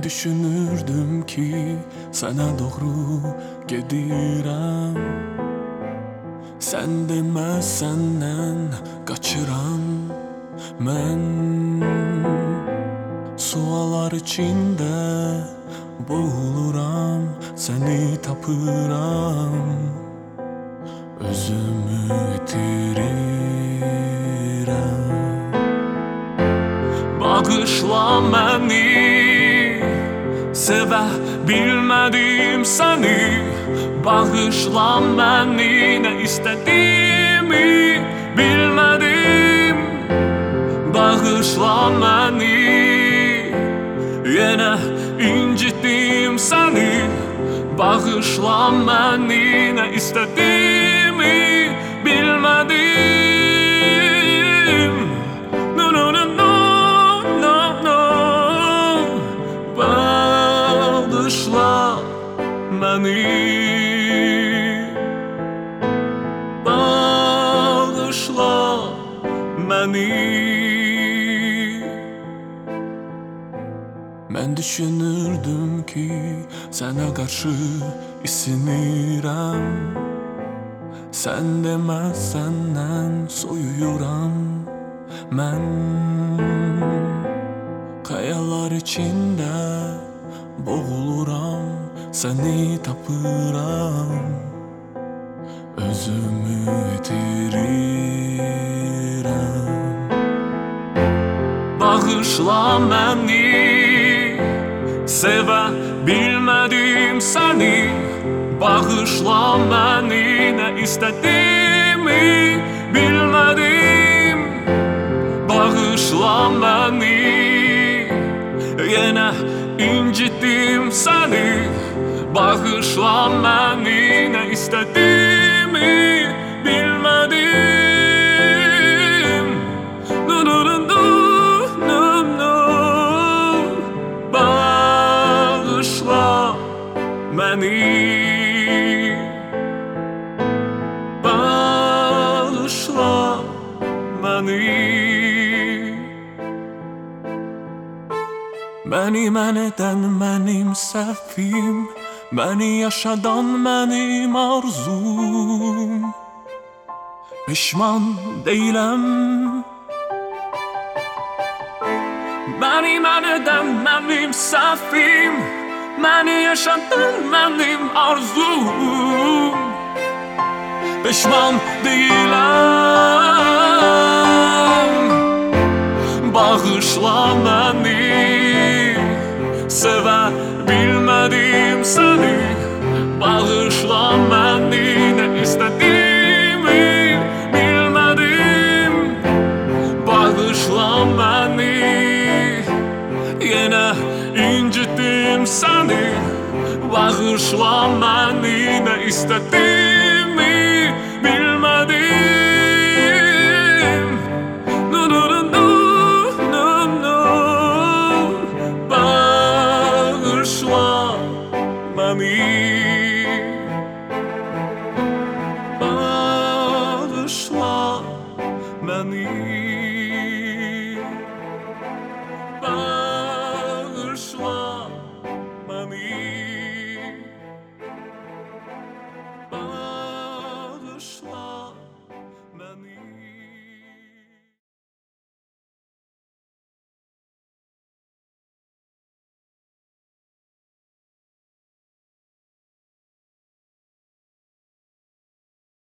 düşünürdüm ki sənə doğru gedirəm. Sən deməz səndən qaçıram mən. Suallar içində boğuluram, səni tapıram, özümü itirirəm. Bağışla məni, sevə bilmədim səni. Bağışla məni, nə istədiyimi bilmədim. Bağışla məni, yenə incitdim səni. Bağışla məni, nə istədiyimi bilmədim. No, no, no, no, no, no. Bağışla məni, bağışla məni. Mən düşünürdüm ki sənə qarşı isinirəm. Sən deməz səndən soyuyuram mən. Xəyallar içində boğuluram, səni tapıram, özümü itirirəm. Bağışla məni, sevə bilmədim səni. Bağışla məni, nə istədiyimi bilmədim. Bağışla məni, yenə incitdim səni. Bağışla məni, nə istədiyimi bilmədim. No, no, no, no, no, no. Bağışla məni, bağışla məni. Məni mən edən mənim səhvim, məni yaşadan mənim arzum. Peşman deyiləm. Məni mən edən mənim səhvim, məni yaşadan mənim arzum. Peşman deyiləm. Bağışla məni, sevə bilmədim səni. Bağışla məni, nə istədiyimi bilmədim. Bağışla məni, yenə incitdim səni. Bağışla məni, nə istədiyimi bilmədim. No, no, no, no, no, no. Bağışla məni.